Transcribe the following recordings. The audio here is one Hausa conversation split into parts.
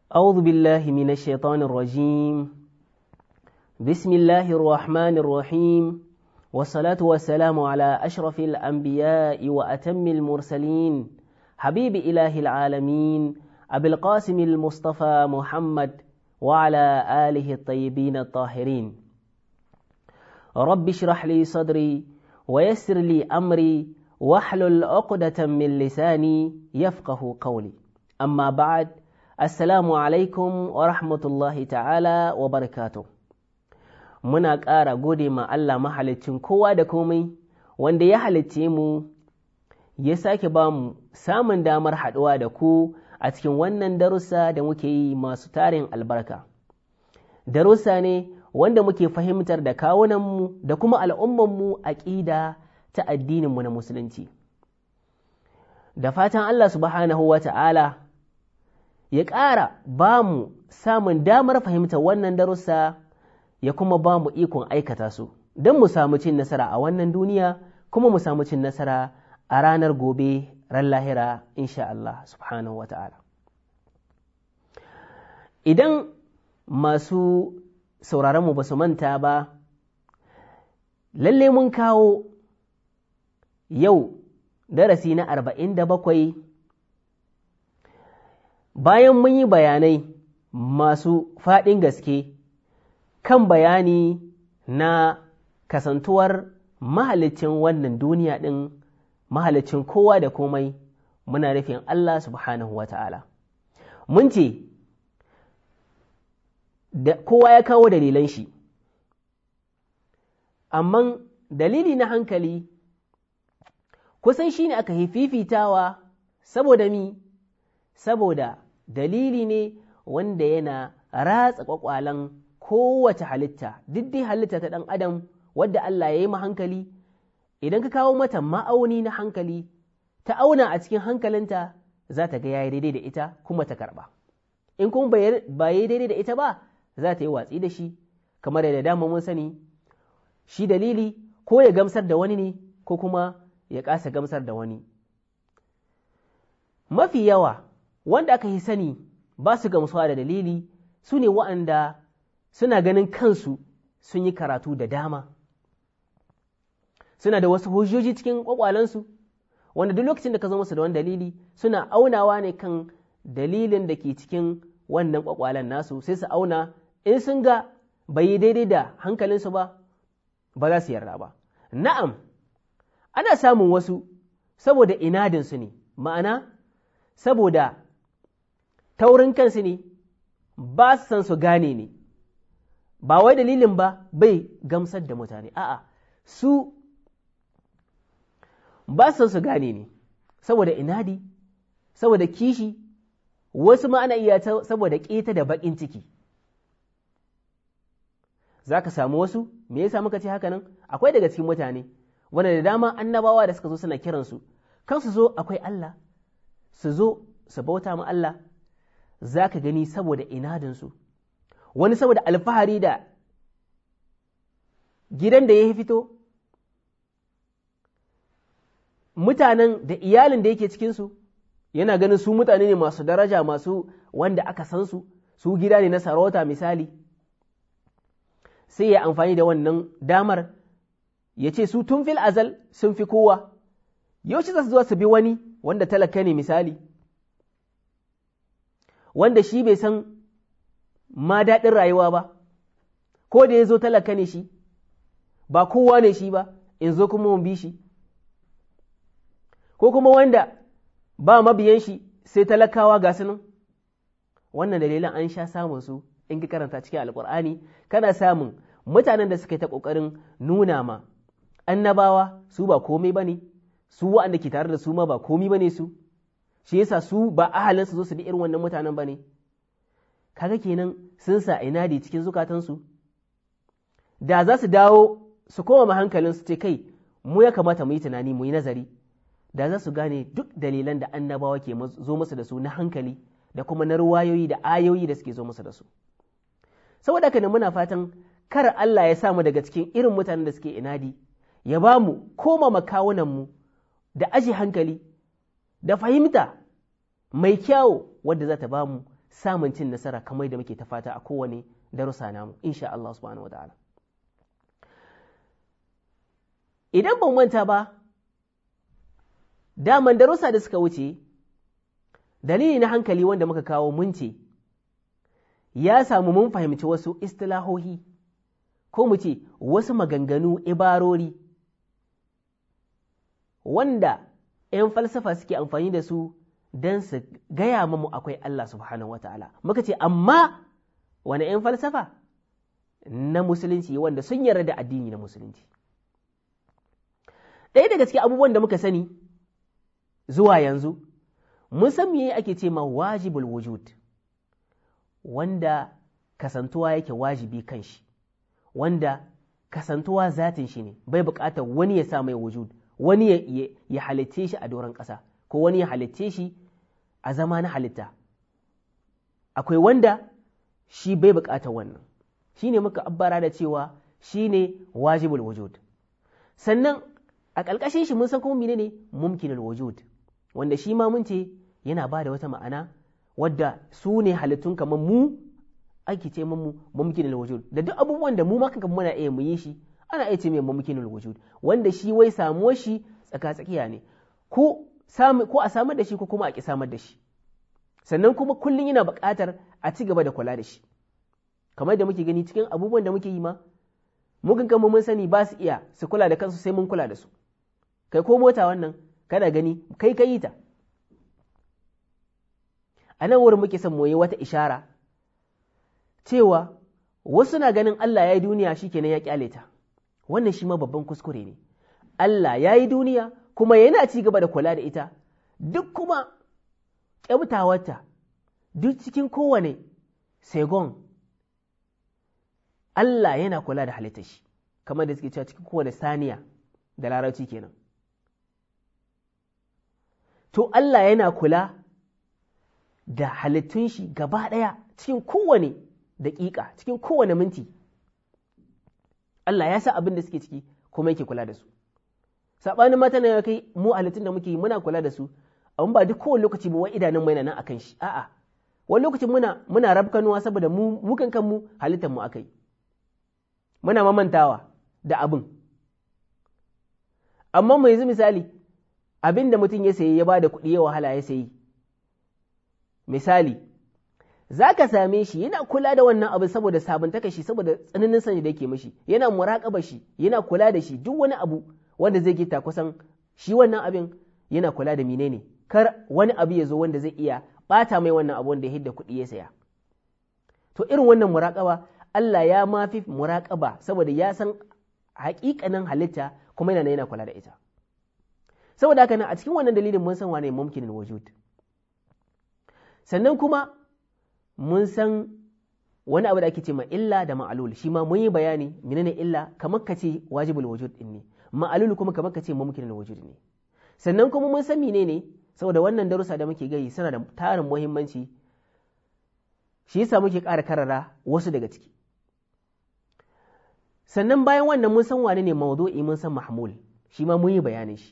أعوذ بالله من الشيطان الرجيم. بسم الله الرحمن الرحيم، والصلاة والسلام على أشرف الأنبياء وأتم المرسلين حبيب إله العالمين أبي القاسم المصطفى محمد وعلى آله الطيبين الطاهرين. رب اشرح لي صدري ويسر لي أمري واحلل عقدة من لساني يفقه قولي. أما بعد، Assalamu alaikum wa rahmatullahi ta'ala wa barakatuh. Muna ƙara gode ma Allah mahalicin kowa da komai wanda ya halicce mu ya sake ba mu samun damar haɗuwa da ku a cikin wannan darussa da muke yi masu tarin albarka. Darussa ne wanda muke fahimtar da kawunanmu da kuma al'ummanmu aƙida ta addininmu na Musulunci. Da fatan Allah subhanahu wa ta'ala ya ƙara ba mu samun damar fahimtar wannan darussa ya kuma ba mu ikon aikata su don mu samu cin nasara a wannan duniya kuma mu samu cin nasara a ranar gobe ran lahira insha Allah subhanahu wa ta'ala. Idan masu sauraronmu ba su manta ba, lalle mun kawo yau darasi na 47 bayan mun yi bayanai masu faɗin gaske kan bayani na kasantuwar mahalicin wannan duniya ɗin, mahalicin kowa da komai, muna nufin Allah subhanahu wa ta'ala. Mun ce, kowa ya kawo dalilan shi, amma dalili na hankali kusan shi ne aka fifitawa saboda mi, saboda dalili ne wanda yana ratsa ƙwaƙwalan kowace halitta, dai halitta ta ɗan adam wadda Allah ya yi hankali. Idan ka kawo mata ma'auni na hankali ta auna a cikin hankalinta, za ta ga yayi daidai da ita kuma ta karɓa. In kuma ba yi daidai da ita ba, za ta yi watsi da shi, kamar yadda dama mun sani shi dalili ko ya gamsar da wani ne ko kuma ya ƙasa gamsar da wani. Mafi yawa wanda aka yi sani ba su gamsuwa da dalili su ne wa'anda suna ganin kansu sun yi karatu da dama, suna da wasu hujjoji cikin ƙwaƙwalansu wanda duk lokacin da ka zo musu da wani dalili suna aunawa ne kan dalilin da ke cikin wannan ƙwaƙwalan nasu, sai su auna in sun ga bai yi daidai da hankalinsu ba za su yarda ba. Na'am, ana samun wasu saboda inadinsu ne, ma'ana saboda taurin kansu ne, ba su san su gane ne, ba wai dalilin ba bai gamsar da mutane, a'a su ba su san su gane ne, saboda inadi, saboda kishi, wasu ma ana iya saboda ƙeta da baƙin ciki. Za ka samu wasu, me yasa muka ce haka nan? Akwai daga cikin mutane wanda da dama annabawa da suka zo suna kiransu kan su zo akwai Allah, su zo su bauta ma Allah, za ka gani saboda inadinsu, wani saboda alfahari da gidan da ya fito, mutanen da iyalin da yake cikinsu, yana ganin su mutane ne masu daraja, masu wanda aka san su, su gida ne na sarauta misali, sai ya amfani da wannan damar ya ce su tun fil azal sun fi kowa, yaushe za su zo su bi wani wanda talaka ne misali, wanda shi bai san ma daɗin rayuwa ba, ko da ya zo talaka ne shi, ba kowa ne shi ba, in zo kuma mun bi shi, ko kuma wanda ba mabiyan shi sai talakawa ga sunan. Wannan dalilan an sha samun su in ka karanta cikin alkur'ani, kana samun mutanen da suka yi ta ƙoƙarin nuna ma annabawa su ba komai ba ne, su wa'anda ke tare da su ma ba komai ba ne su, shi yasa su ba ahalin su zo su bi irin wannan mutanen ba ne. Kaga kenan sun sa inadi cikin zukatansu, da za su dawo su koma hankalin su ce kai mu ya kamata mu yi tunani mu yi nazari, da za su gane duk dalilan da annabawa ke zo musu da su na hankali da kuma na ruwayoyi da ayoyi da suke zo musu da su. Saboda haka ne muna fatan kar Allah ya samu daga cikin irin mutanen da suke inadi, ya ba mu koma makawunanmu da aji hankali da fahimta mai kyawo wadda za ta ba mu samun cin nasara kamar da muke ta fata a kowane darussa namu insha Allah subhanahu wataala. Idan ban manta ba, daman darussa da suka wuce, dalili na hankali wanda muka kawo mun ce ya samu mun fahimci wasu istilahohi ko mu ce wasu maganganu ibarori wanda ‘yan falsafa suke amfani da su don su gaya mamu akwai Allah subhanahu wata'ala. Muka ce, amma wani ‘yan falsafa na musulunci wanda sun yarda da addini na musulunci. Ɗaya daga cikin abubuwan da muka sani zuwa yanzu, mun san me ake ce ma wajibul wujud, wanda kasantuwa yake wajibi kan shi, wanda kasantuwa zatin shi ne, bai buƙatar wani ya sa mai wujud, wani ya halitce shi a doron ƙasa, ko wani ya halitce shi a zama na halitta. Akwai wanda shi bai buƙatar wannan, shi ne muka abbara da cewa shi ne wajibul wujud. Sannan a ƙalƙashin shi mun san kuma mene ne mumkinul wujud, wanda shi ma mun ce yana ba da wata ma'ana wadda su ne halittun kamar mu ake ce mu mumkinul wujud, da duk abubuwan da mu ma kanka muna iya mu yi shi ana iya ce mai mumkinul wujud, wanda shi wai samuwar shi tsaka-tsakiya ne, ko a samar da shi ko kuma a ƙi samar da shi. Sannan kuma kullum yana buƙatar a ci gaba da kula da shi, kamar da muke gani cikin abubuwan da muke yi ma, mukan kama mun sani ba su iya su kula da kansu sai mun kula da su. Kai ko mota wannan kana gani kai ka yi ta. A nan wurin muke son mu yi wata ishara cewa wasu na ganin Allah ya yi duniya shi kenan ya kyale ta. Wannan shi ma babban kuskure ne. Allah ya yi duniya kuma yana ci gaba da kula da ita, duk kuma ƙyabtawarta, duk cikin kowane segon Allah yana kula da halittar shi, kamar da suke cewa cikin kowane saniya da larabci kenan. To Allah yana kula da halittun shi gaba ɗaya cikin kowane daƙiƙa, cikin kowane minti. Allah ya sa abin da suke ciki kuma yake kula da su. Saɓanin mata na kai mu halittun da muke yi muna kula da su, amma ba duk kowane lokaci ba wai idanun mai nan akan shi. A'a, wani lokacin muna rabkanuwa saboda mu kanmu halittar mu akai. Muna mamantawa da abin. Amma mai yanzu misali, abin da mutum ya sayi ya ba da kuɗi ya wahala ya sayi. Misali, za ka same shi yana kula da wannan abin saboda sabuntaka shi, saboda tsananin sani da yake mashi, yana muraƙaba shi, yana kula da shi, duk wani abu wanda zai gita kusan shi wannan abin yana kula da menene, kar wani abu ya zo wanda zai iya ɓata mai wannan abu wanda ya hidda kuɗi ya saya. To irin wannan muraƙaba, Allah ya mafi muraƙaba saboda ya san haƙiƙanin halitta kuma yana kula da ita. Saboda haka nan a cikin wannan dalilin mun san wane mumkinin wujud. Sannan kuma mun san wani abu da ake ce ma illa da ma'alul, shi ma mun yi bayani menene illa, kamar ka ce wajibul wujud din ne, ma'alul kuma kamar ka ce mumkinin wujud ne. Sannan kuma mun san menene, saboda wannan darussa da muke gai suna da tarin muhimmanci, shi yasa muke ƙara karara wasu daga ciki. Sannan bayan wannan mun san wane ne mawdu'i, mun san mahmul, shi ma mun yi bayanin shi.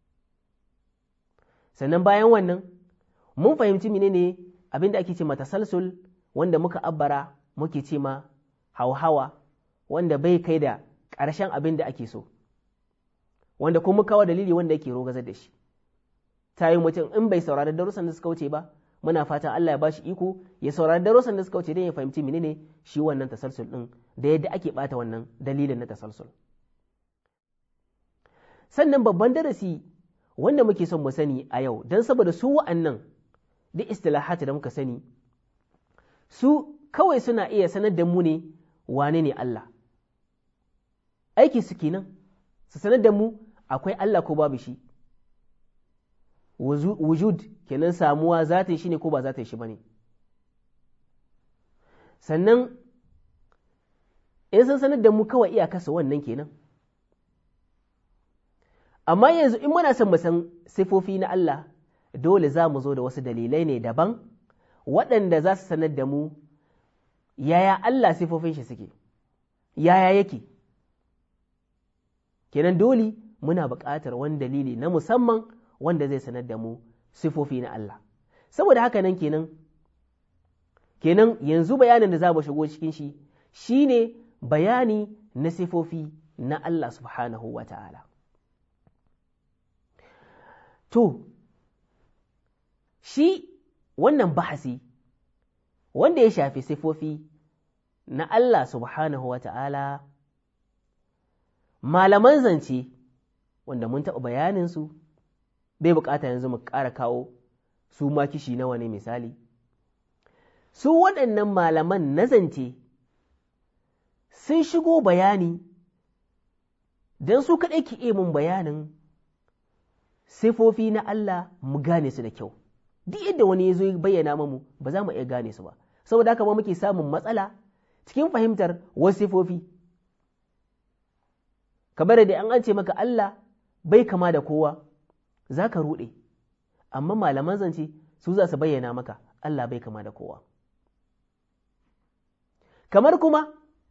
Sannan bayan wannan mun fahimci menene abin da ake ce ma tasalsul, wanda muka abbara muke ce ma hauhawa, wanda bai kai da ƙarshen abin da ake so, wanda kuma kawo dalili wanda yake rogazar da shi. Ta yi mutum in bai saurari darussan da suka wuce ba, muna fatan Allah ya bashi iko ya saurari darussan da suka wuce don ya fahimci menene shi wannan tasalsul din da yadda ake bata wannan dalilin na tasalsul. Sannan babban darasi wanda muke son mu sani a yau, don saboda su wa'annan duk istilahati da muka sani, su kawai suna iya sanar da mu ne wane ne Allah. Aiki su kenan, su sanar da mu akwai Allah ko babu shi, wujud kenan samuwa zatin shi ne ko ba zatin shi ba ne. Sannan in sun sanar da mu kawai iyakarsa wannan kenan. Amma yanzu in muna son mu san sifofi na Allah, dole za mu zo da wasu dalilai ne daban waɗanda za su sanar da mu yaya Allah sifofin shi suke, yaya yake. Kenan dole muna buƙatar wani dalili na musamman wanda zai sanar da mu sifofi na Allah. Saboda haka nan kenan kenan yanzu bayanin da za mu shigo cikin shi shine bayani na sifofi na Allah subhanahu wa ta'ala. To, shi wannan bahasi wanda ya shafi sifofi na Allah subhanahu wa ta'ala, malaman zance wanda mun taɓa bayaninsu, bai bukata yanzu mu ƙara kawo su ma kishi nawa ne misali. Su waɗannan malaman na zance sun shigo bayani don su kaɗai ki iya mun bayanin sifofi na Allah mu gane su da kyau. Duk yadda wani ya zo ya bayyana mamu ba za mu iya gane su ba, saboda haka ma muke samun matsala cikin fahimtar wasu sifofi. Kamar da an ce maka Allah bai kama da kowa, za ka ruɗe, amma malaman zance su za su bayyana maka Allah bai kama da kowa. Kamar kuma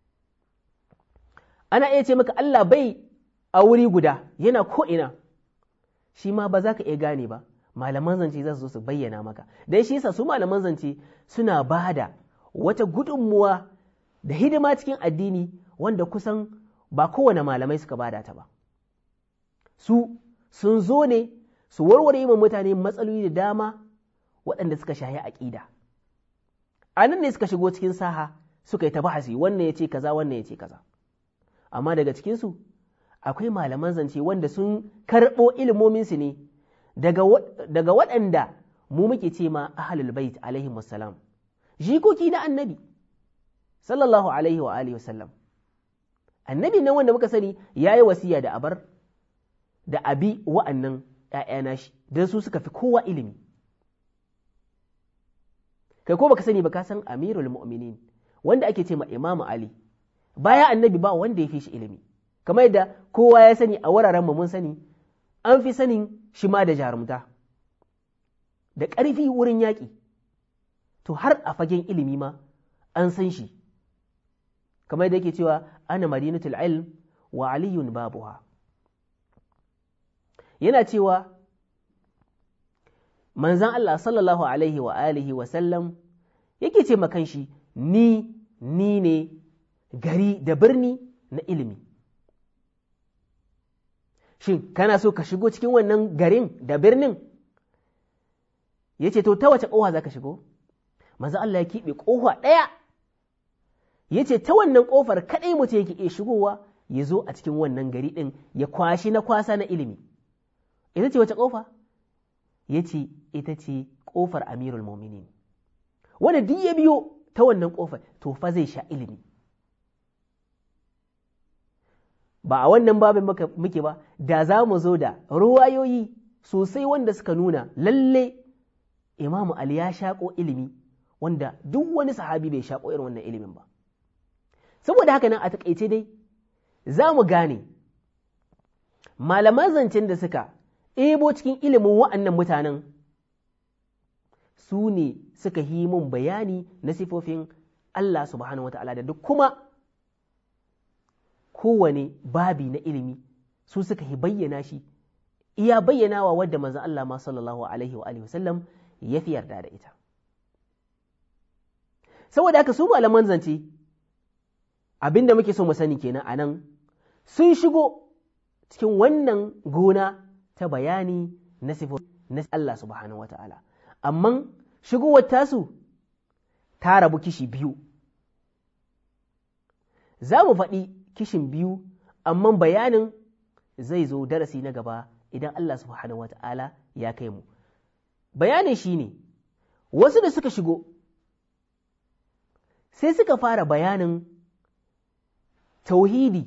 ana iya ce maka Allah bai a wuri guda, yana ko'ina, shi ma ba za ka iya gane ba, malaman zance za su zo su bayyana maka. Don shi yasa su malaman zance suna ba da wata gudunmuwa da hidima cikin addini wanda kusan ba kowane malamai suka bada ta ba. Su sun zo ne su warware ma mutane matsaloli da dama waɗanda suka shahi aƙida. A nan ne suka shigo cikin saha suka yi ta bahasi, wannan ya ce kaza, wannan ya ce kaza. Amma daga cikinsu akwai malaman zance wanda sun karɓo ilimominsu ne daga waɗanda mu muke ce ma ahlul bait alaihi wassalam, jikoki na annabi sallallahu alaihi wa alihi wasallam. Annabi nan wanda muka sani ya yi wasiya da abar da abi wa'annan ‘ya'yana shi don su suka fi kowa ilimi. Kai ko baka sani ba ka san amirul mu'minin wanda ake ce ma imamu Ali, baya annabi ba wanda ya fi shi ilimi, kamar yadda kowa ya sani a wuraren mun sani an fi sanin shi ma da jarumta da ƙarfi wurin yaƙi, to har a fagen ilimi ma an san shi, kamar yadda yake cewa ana madinatul ilm wa aliyun babuha. Yana cewa manzan Allah sallallahu alaihi wa alihi wa sallam yake ce makan shi ni ne gari da birni na ilimi. Shin kana so ka shigo cikin wannan garin da birnin? Ya ce to ta wace ƙofa za ka shigo? Manzan Allah ya keɓe ƙofa ɗaya, ya ce ta wannan ƙofar kaɗai mutum yake iya shigowa ya zo a cikin wannan gari ɗin ya kwashi na kwasa na ilimi. Ita ce wace ƙofa? Ya ce ita ce ƙofar amirul mu'minin. Wanda duk ya biyo ta wannan ƙofar to fa zai sha ilimi. Ba a wannan babin muke ba, da za mu zo da ruwayoyi sosai wanda suka nuna lalle Imamu Ali ya shaƙo ilimi wanda duk wani sahabi bai shaƙo irin wannan ilimin ba. Saboda haka nan a taƙaice dai za mu gane malaman zancen da suka ebo cikin ilimin wa'annan mutanen su ne suka yi mun bayani na sifofin Allah subhanahu wata'ala da duk kuma kowane babi na ilimi su suka yi bayyana shi iya bayyanawa wadda manzon Allah ma sallallahu alaihi wa alihi wasallam ya fi yarda da ita. Saboda haka su malaman zance abinda muke so mu sani kenan anan sun shigo cikin wannan gona ta bayani na sifofin na Allah subhanahu wata'ala, amma shigowar tasu ta rabu kishi biyu. Za mu faɗi kishin biyu, amma bayanin zai zo darasi na gaba idan Allah subhanahu wata'ala ya kai mu. Bayanin shi ne, wasu da suka shigo sai suka fara bayanin tauhidi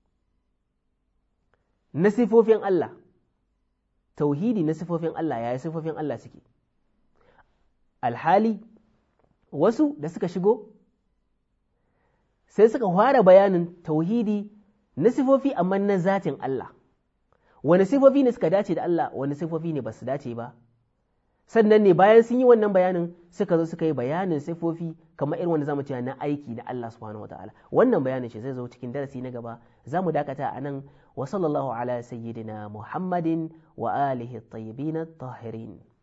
na sifofin Allah. Tauhidi na sifofin Allah, yaya sifofin Allah suke? Alhali wasu da suka shigo sai suka fara bayanin tauhidi na sifofi amma na zatin Allah. Wani sifofi ne suka dace da Allah, wani sifofi ne ba su dace ba. Sannan ne bayan sun yi wannan bayanin suka zo suka yi bayanin sifofi kamar irin wanda zamu cewa na aiki na Allah subhanahu wataala. Wannan bayanin shi zai zo cikin darasi na gaba. Za mu dakata a nan wa sallallahu ala sayyidina Muhammadin wa alihi at-tayyibin at-tahirin.